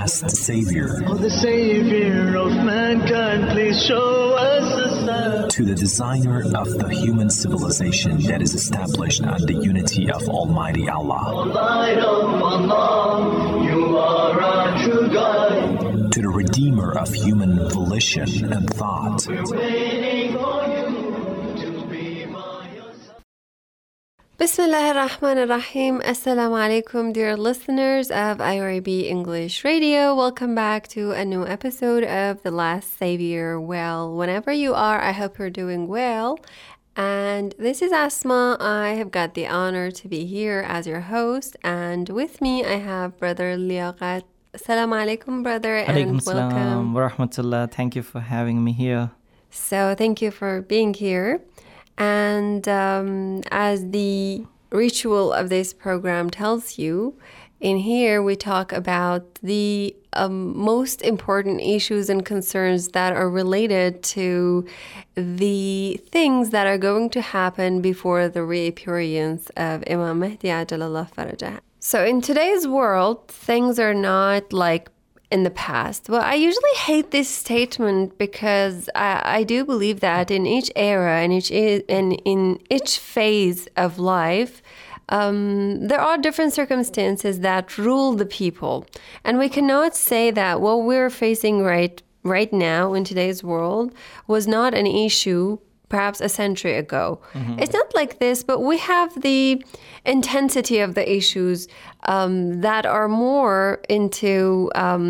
last Savior. Oh, the Savior of mankind, please show us a sign. To the designer of the human civilization that is established on the unity of Almighty Allah. Light of Allah, you are our true guide. To the redeemer of human volition and thought. We're waiting for you to be by your side. Bismillah ar-Rahman ar-Rahim. Assalamu alaikum, dear listeners of IRIB English Radio. Welcome back to a new episode of The Last Savior. Well, whenever you are, I hope you're doing well. And this is Asma. I have got the honor to be here as your host. And with me, I have Brother Liaqat. Assalamu alaikum, brother, and welcome. Wa rahmatullah. Thank you for having me here. So thank you for being here. And as the ritual of this program tells you, in here we talk about the most important issues and concerns that are related to the things that are going to happen before the reappearance of Imam Mahdi Ajalallah Farajah. So in today's world, things are not like in the past. Well, I usually hate this statement because I do believe that in each era and in each phase of life, there are different circumstances that rule the people. And we cannot say that what we're facing right now in today's world was not an issue perhaps a century ago. Mm-hmm. It's not like this, but we have the intensity of the issues that are more into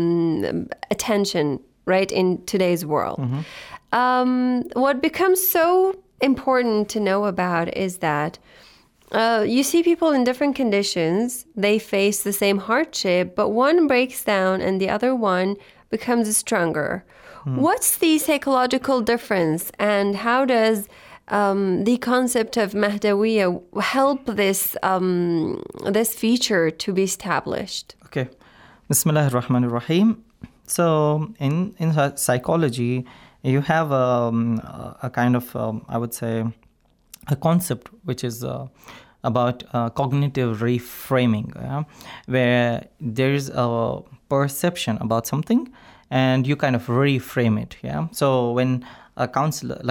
attention, right, in today's world. Mm-hmm. What becomes so important to know about is that you see people in different conditions, they face the same hardship, but one breaks down and the other one becomes stronger. What's the psychological difference, and how does the concept of Mahdawiyya help this feature to be established? Okay. Bismillah ar-Rahman ar-Rahim. So in psychology, you have a kind of, I would say, a concept which is about cognitive reframing, where there is a perception about something and you kind of reframe it. Yeah. So when a counselor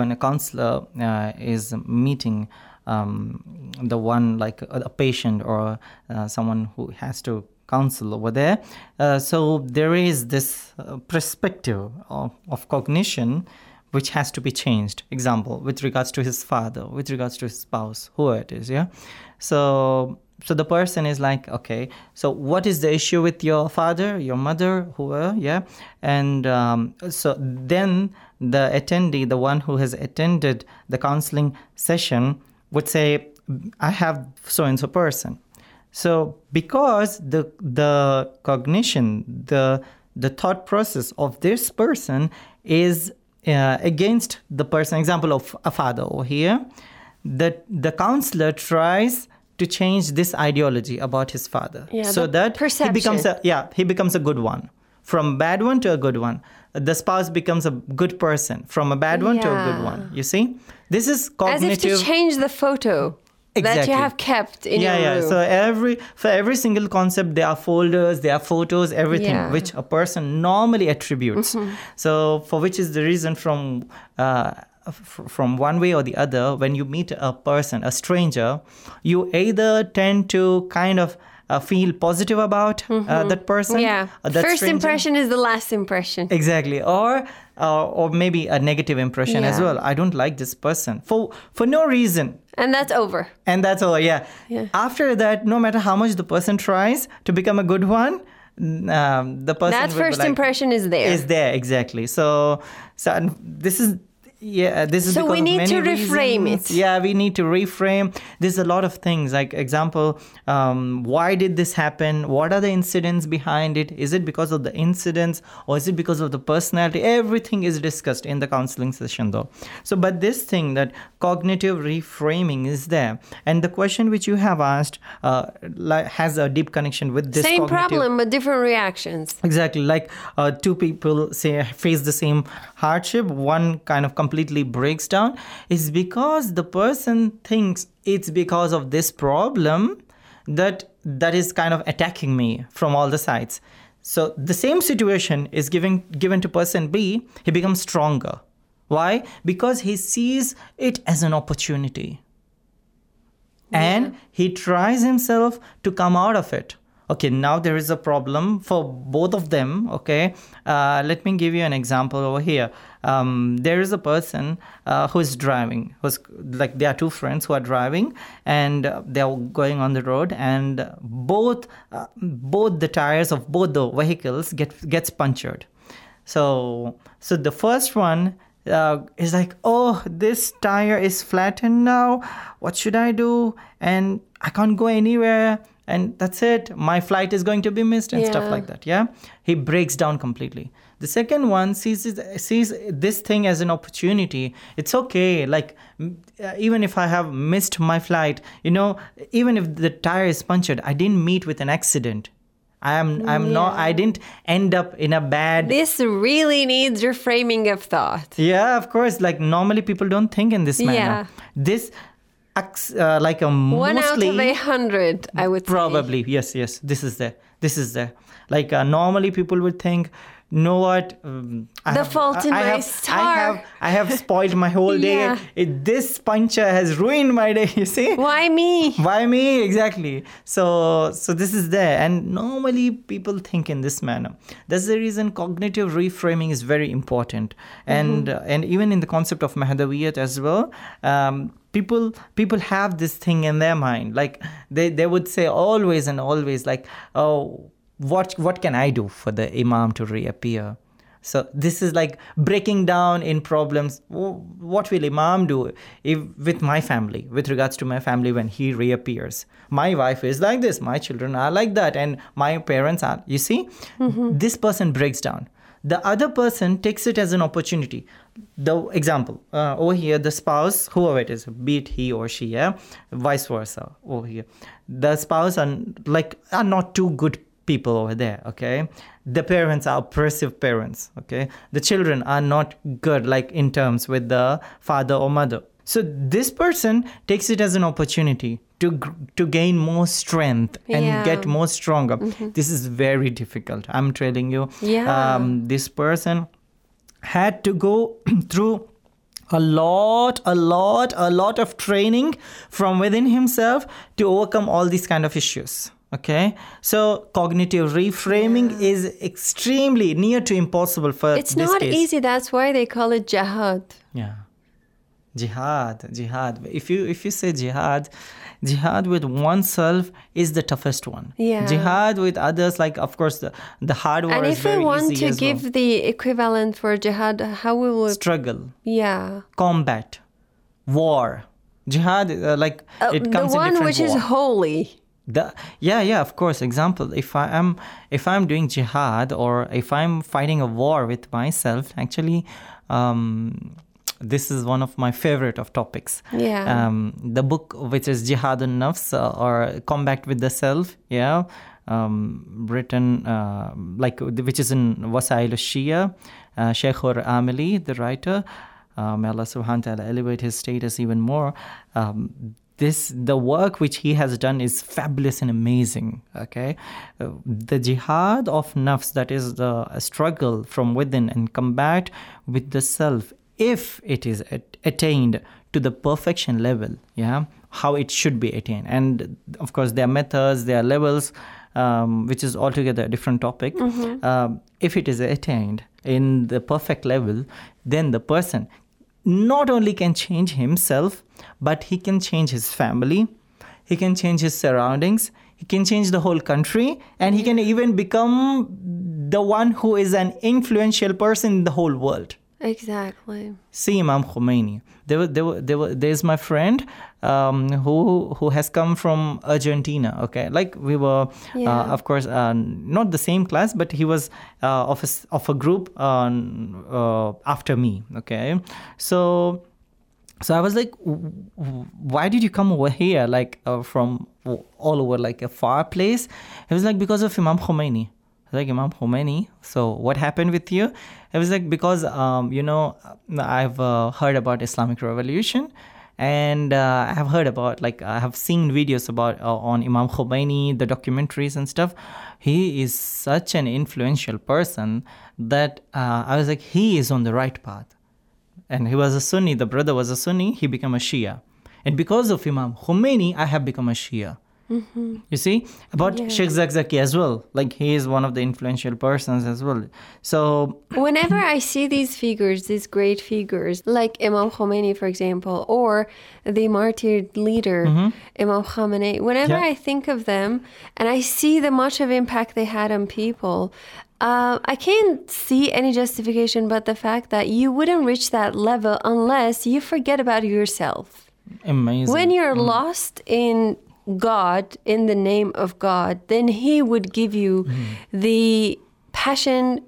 is meeting the one, like a patient or someone who has to counsel over there, so there is this perspective of cognition which has to be changed. Example, with regards to his father, with regards to his spouse, whoever it is, yeah? So the person is like, okay, so what is the issue with your father, your mother, whoever, yeah? And so then the attendee, the one who has attended the counseling session, would say, I have so-and-so person. So because the cognition, the thought process of this person is against the person, example of a father over here, the counselor tries to change this ideology about his father, so that he becomes a good one, from bad one to a good one. The spouse becomes a good person, from a bad one to a good one. You see, this is cognitive. As if to change the photo. Exactly. That you have kept in your room. So for every single concept, there are folders, there are photos, everything which a person normally attributes. Mm-hmm. So for which is the reason from one way or the other, when you meet a person, a stranger, you either tend to kind of feel positive about that person. Yeah. First stranger. Impression is the last impression. Exactly. Or maybe a negative impression as well. I don't like this person for no reason. And that's over. Yeah. After that, no matter how much the person tries to become a good one, the person that first impression is there. Is there, exactly. So this is. Yeah, this is so because we need of many to reframe reasons. it. Yeah, we need to reframe. There's a lot of things, like example, why did this happen? What are the incidents behind it? Is it because of the incidents or is it because of the personality? Everything is discussed in the counseling session though. So, but this thing that cognitive reframing is there. And the question which you have asked has a deep connection with this same problem but different reactions. Exactly. Like two people face the same hardship. One kind of completely breaks down, is because the person thinks it's because of this problem that is kind of attacking me from all the sides. So the same situation is given to person B, he becomes stronger. Why? Because he sees it as an opportunity. And he tries himself to come out of it. Okay, now there is a problem for both of them. Okay, let me give you an example over here. There is a person who is driving. There are two friends who are driving, and they are going on the road, and both the tires of both the vehicles gets punctured. So the first one is like, oh, this tire is flattened now. What should I do? And I can't go anywhere. And that's it. My flight is going to be missed and stuff like that. Yeah, he breaks down completely. The second one sees this thing as an opportunity. It's okay. Like, even if I have missed my flight, even if the tire is punctured, I didn't meet with an accident. I didn't end up in a bad... This really needs reframing of thought. Yeah, of course. Like, normally people don't think in this manner. Yeah. This... like a one mostly, out of 100, I would probably, say. Yes. This is there. Like, normally people would think, you know what? Fault in my star. I have spoiled my whole day. Yeah. This puncture has ruined my day. You see? Why me? Why me? Exactly. So this is there, and normally people think in this manner. That's the reason cognitive reframing is very important, and even in the concept of Mahadaviyat as well. People have this thing in their mind, like they would say always and always, like, oh, what can I do for the Imam to reappear? So this is like breaking down in problems. What will Imam do with my family, with regards to my family when he reappears? My wife is like this, my children are like that, and my parents are. You see, this person breaks down. The other person takes it as an opportunity. The example, over here, the spouse, whoever it is, be it he or she, vice versa over here. The spouse are not too good people over there, okay? The parents are oppressive parents, okay? The children are not good, like in terms with the father or mother. So this person takes it as an opportunity to gain more strength and get more stronger. This is very difficult, I'm telling you. This person had to go through a lot of training from within himself to overcome all these kind of issues. Okay, so cognitive reframing is extremely near to impossible for this case. It's not easy. That's why they call it jihad. Yeah, jihad. If you say jihad with oneself is the toughest one. Yeah. Jihad with others, like, of course, the hard war is very easy. And if we want to give well. the equivalent for jihad, how we will... Struggle. Yeah. Combat. War. Jihad, it comes in different the one which war. is holy. Of course. Example, if I'm doing jihad, or if I'm fighting a war with myself, actually, this is one of my favorite of topics. Yeah. The book which is Jihad an-Nafs, or Combat with the Self, written which is in Wasail al-Shia, Sheikh Amili, the writer. May Allah subhanahu wa ta'ala elevate his status even more. The work which he has done is fabulous and amazing. Okay, the jihad of nafs, that is the struggle from within and combat with the self, if it is attained to the perfection level, how it should be attained. And of course, there are methods, there are levels, which is altogether a different topic. If it is attained in the perfect level, then the person not only can change himself, but he can change his family, he can change his surroundings, he can change the whole country, and he can even become the one who is an influential person in the whole world. Exactly. See Imam Khomeini. There's my friend who has come from Argentina. Okay, like we were, of course, not the same class, but he was of a group after me. Okay, so I was like, why did you come over here, like from all over, like a far place? It was like, because of Imam Khomeini. Like, Imam Khomeini, so what happened with you? It was like, because I've heard about Islamic Revolution, And I have heard about, like, I have seen videos about on Imam Khomeini, the documentaries and stuff. He is such an influential person that I was like, he is on the right path. And he was a Sunni, the brother was a Sunni, he became a Shia. And because of Imam Khomeini, I have become a Shia. Mm-hmm. You see, about Sheikh Zakzaki as well. Like, he is one of the influential persons as well. So whenever I see these figures, these great figures, like Imam Khomeini, for example, or the martyred leader, Imam Khamenei, whenever I think of them and I see the much of impact they had on people, I can't see any justification but the fact that you wouldn't reach that level unless you forget about yourself. amazing. When you're lost in God, in the name of God, then He would give you the passion.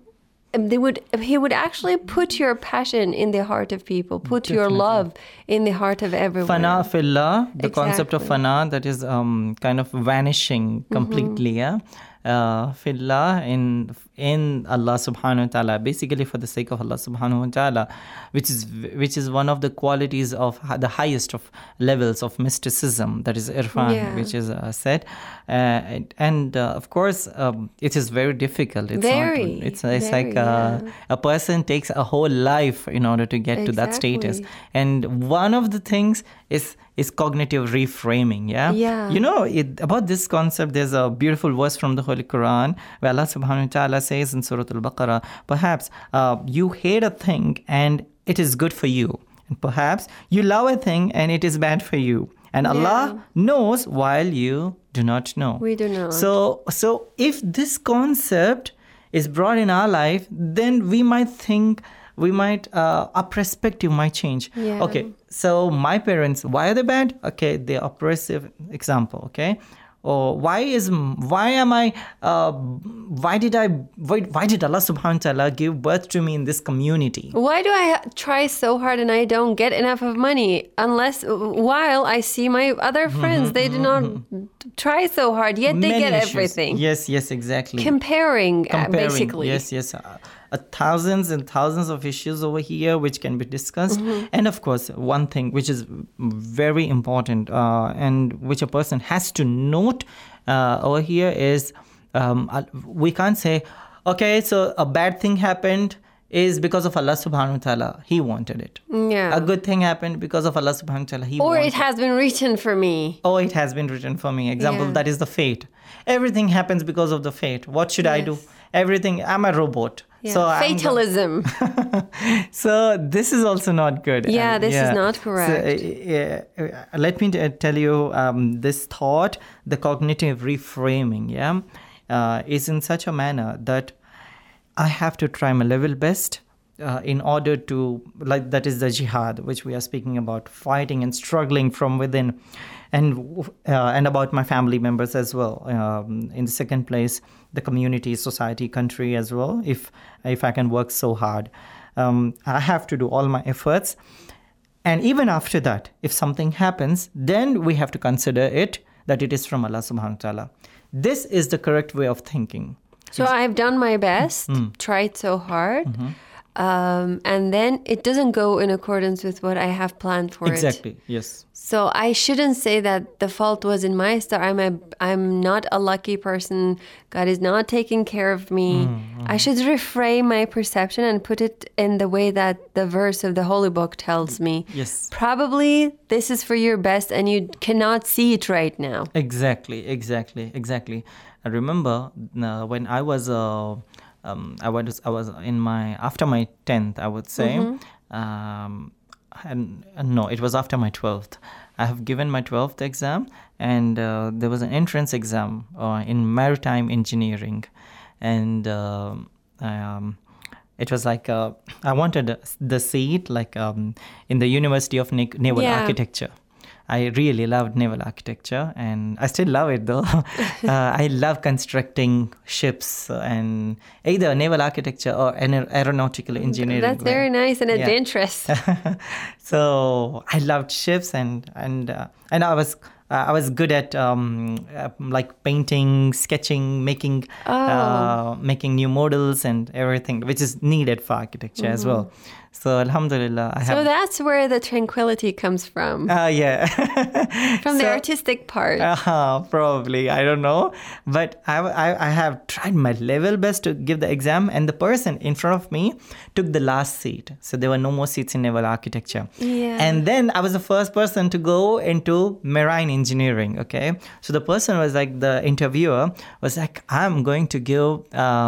He would actually put your passion in the heart of people, put your love in the heart of everyone. Fana fillah, the concept of Exactly. fana, that is kind of vanishing completely, yeah. Fillah, in Allah subhanahu wa ta'ala, basically for the sake of Allah subhanahu wa ta'ala, which is one of the qualities of the highest of levels of mysticism, that is irfan, which is said, and of course it is very difficult. It's Very, not, it's very, like a person takes a whole life in order to get to that status. Exactly. And one of the things is cognitive reframing. Yeah. You know, about this concept, there's a beautiful verse from the Holy Quran where Allah subhanahu wa ta'ala says in Surah Al-Baqarah, perhaps you hate a thing and it is good for you, and perhaps you love a thing and it is bad for you, and Allah knows while you do not know. We do not. So if this concept is brought in our life, then we might think, our perspective might change. Yeah. Okay, so my parents, why are they bad? Okay, they're oppressive, example, okay? Or why did Allah subhanahu wa ta'ala give birth to me in this community? Why do I try so hard and I don't get enough of money? While I see my other friends, they do not try so hard, yet they Many get issues. everything. Yes, exactly. Comparing, basically. Yes. Thousands and thousands of issues over here which can be discussed. And of course, one thing which is very important and which a person has to note over here is we can't say, okay, so a bad thing happened is because of Allah subhanahu wa ta'ala. He wanted it. Yeah. A good thing happened because of Allah subhanahu wa ta'ala. He Or wanted it has been written for me. Oh, it has been written for me. Example, Yeah. that is the fate. Everything happens because of the fate. What should I do? Yes. Everything. I'm a robot. Yeah. So Fatalism. So this is also not good. Yeah, this is not correct. So, let me tell you this thought, the cognitive reframing, is in such a manner that I have to try my level best in order to, like, that is the jihad, which we are speaking about, fighting and struggling from within. And about my family members as well. In the second place, the community, society, country as well. If I can work so hard, I have to do all my efforts. And even after that, if something happens, then we have to consider it that it is from Allah subhanahu wa ta'ala. This is the correct way of thinking. So I've done my best, tried so hard, and then it doesn't go in accordance with what I have planned for it. Exactly. Yes. So I shouldn't say that the fault was in my star. I'm not a lucky person. God is not taking care of me. I should reframe my perception and put it in the way that the verse of the Holy Book tells me. Yes. Probably this is for your best and you cannot see it right now. Exactly. I remember when I was in after my 10th, I would say. And no, it was after my 12th. I have given my 12th exam, and there was an entrance exam in maritime engineering, and it was like I wanted the seat like in the University of Naval Architecture. I really loved naval architecture, and I still love it though. I love constructing ships and either naval architecture or aeronautical engineering. That's very nice and adventurous. So I loved ships, and I was I was good at like painting, sketching, making new models and everything, which is needed for architecture as well. So alhamdulillah, I have. So that's where the tranquility comes from. Yeah. From the artistic part. Probably, I don't know. But I have tried my level best to give the exam, and the person in front of me took the last seat. So there were no more seats in naval architecture. Yeah. And then I was the first person to go into marine engineering, okay? So the person was like, the interviewer was like, I'm going to give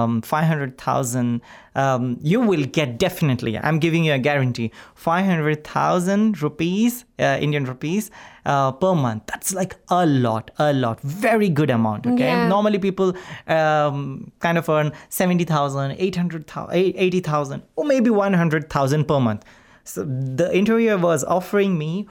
500,000. You will get definitely, I'm giving you a guarantee, 500,000 rupees, Indian rupees per month. That's like a lot, very good amount. Okay. Yeah. Normally people kind of earn 70,000, 800,000, 80,000, or maybe 100,000 per month. So the interviewer was offering me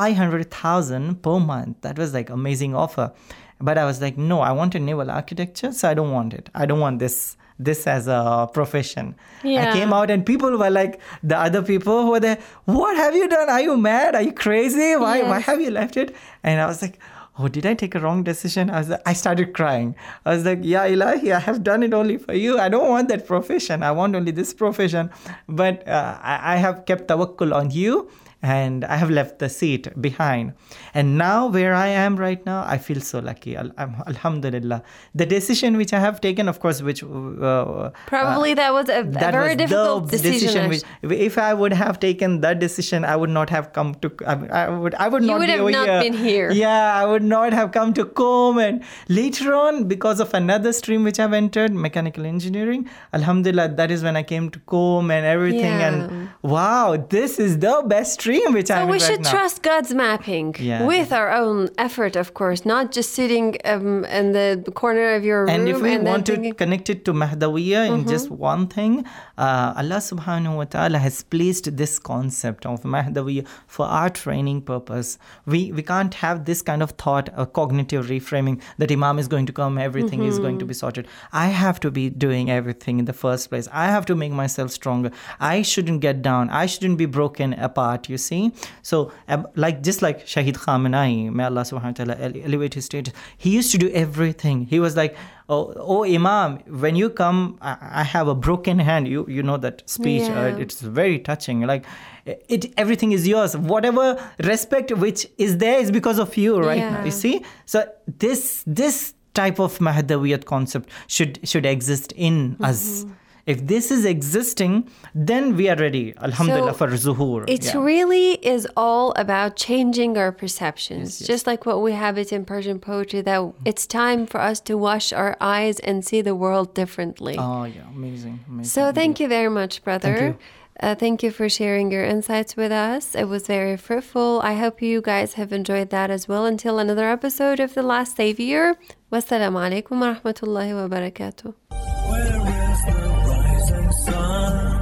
500,000 per month. That was like amazing offer. But I was like, no, I want a naval architecture, so I don't want it. I don't want this as a profession. Yeah. I came out and people were like, the other people who were there, what have you done? Are you mad? Are you crazy? Why have you left it? And I was like, oh, did I take a wrong decision? I started crying. I was like, yeah, Ilahi, I have done it only for you. I don't want that profession. I want only this profession. But I have kept tawakkul on you. And I have left the seat behind. And now where I am right now, I feel so lucky. Alhamdulillah. The decision which I have taken, of course, which... Probably that was a very difficult decision. Which, if I would have taken that decision, I would not have come to... I would not be over here. You would have not been here. Yeah, I would not have come to Qom. And later on, because of another stream which I've entered, mechanical engineering, alhamdulillah, that is when I came to Qom and everything. Yeah. And wow, this is the best stream. So we should trust God's mapping with our own effort, of course, not just sitting in the corner of your room. And if we want to connect it to Mahdawiya in just one thing, Allah subhanahu wa ta'ala has placed this concept of Mahdawiya for our training purpose. We can't have this kind of thought, a cognitive reframing that Imam is going to come, everything is going to be sorted. I have to be doing everything in the first place. I have to make myself stronger. I shouldn't get down. I shouldn't be broken apart, you see. So just like Shahid Khamenei, may Allah subhanahu wa ta'ala elevate his status, he used to do everything. He was like, oh Imam, when you come, I have a broken hand. You know that speech. It's very touching. Like everything is yours. Whatever respect which is there is because of you right now. You see. So this type of Mahdawiyat concept should exist in us. If this is existing, then we are ready, alhamdulillah, for zuhur. It really is all about changing our perceptions. Yes. Just like what we have it in Persian poetry, that it's time for us to wash our eyes and see the world differently. Oh, yeah, amazing. So thank you very much, brother. Thank you. Thank you for sharing your insights with us. It was very fruitful. I hope you guys have enjoyed that as well. Until another episode of The Last Savior. Wassalamu alaikum wa rahmatullahi wa barakatuh. Where is the rising sun?